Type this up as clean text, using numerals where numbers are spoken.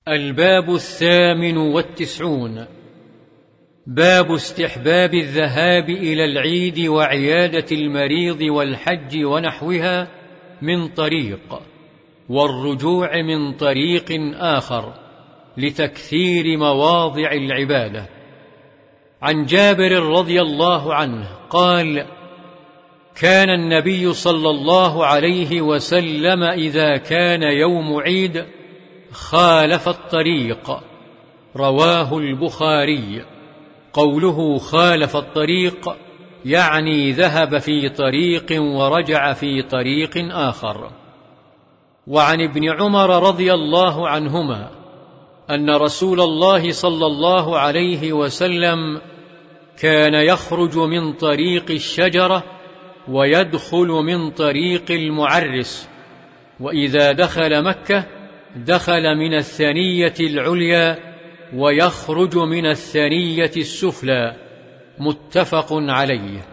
الباب 98. باب استحباب الذهاب إلى العيد وعيادة المريض والحج ونحوها من طريق، والرجوع من طريق آخر، لتكثير مواضع العبادة. عن جابر رضي الله عنه قال: كان النبي صلى الله عليه وسلم إذا كان يوم عيد خالف الطريق. رواه البخاري. قوله خالف الطريق يعني ذهب في طريق ورجع في طريق آخر. وعن ابن عمر رضي الله عنهما أن رسول الله صلى الله عليه وسلم كان يخرج من طريق الشجرة ويدخل من طريق المعرس، وإذا دخل مكة دخل من الثنية العليا ويخرج من الثنية السفلى. متفق عليه.